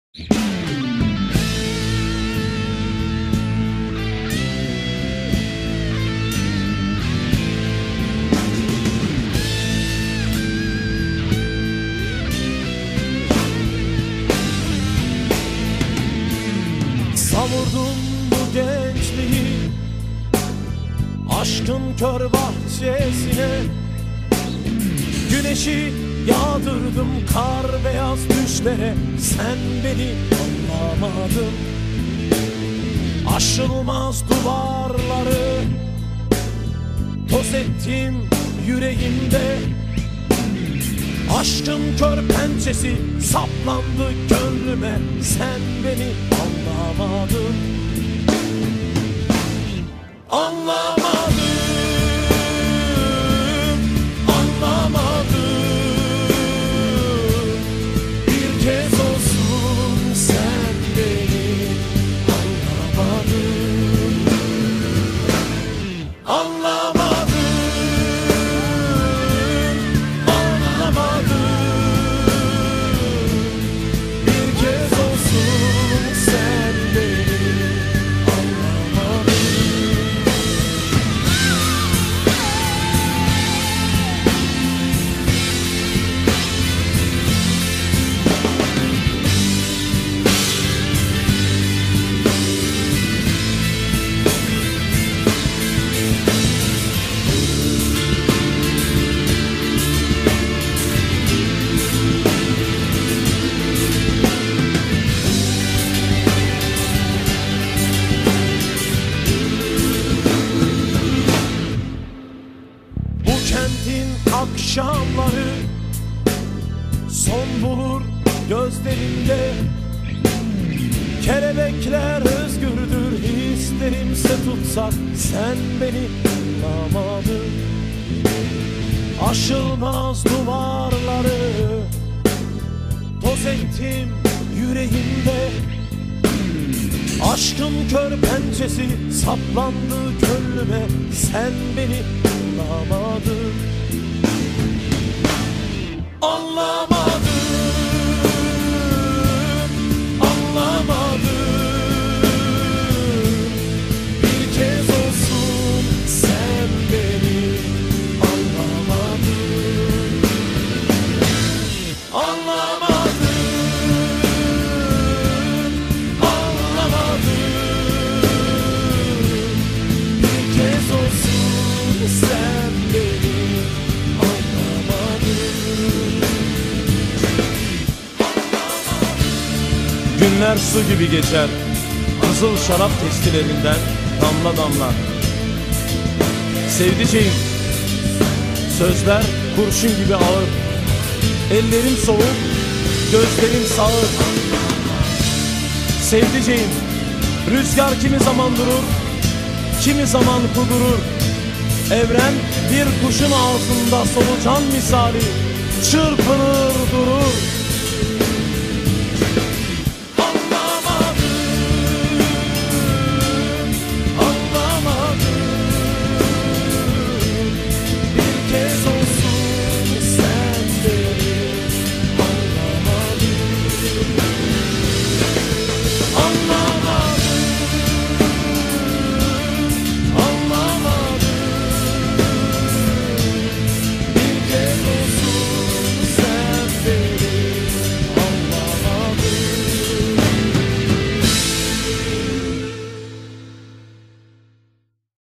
Savurdum bu gençliği aşkın kör bahçesine, güneşi yağdırdım kar beyaz düşlere. Sen beni anlamadın, aşılmaz duvarları toz ettim yüreğimde. Aşkın kör pençesi saplandı gönlüme. Sen beni anlamadın, anlamadın, anlamadın. Bir kez olsun sen beni anlamadın, anlamadın. Kentin akşamları son bulur gözlerimde. Kelebekler özgürdür, hislerimse tutsak. Sen beni anlamadın, aşılmaz duvarları toz ettim yüreğimde. Aşkın kör pençesi saplandı gönlüme. Sen beni anlamadın, anlamadın, anlamadın. Bir kez olsun sen beni anlamadın, anlamadın, anlamadın. Bir kez olsun sen beni anlamadın. Günler su gibi geçer, kızıl şarap testilerinden damla damla. Sevdiceğim, sözler kurşun gibi ağır. Ellerim soğuk, gözlerim sağır. Sevdiceğim, rüzgar kimi zaman durur, kimi zaman kudurur. Evren bir kuşun ağzında solucan misali çırpınır durur.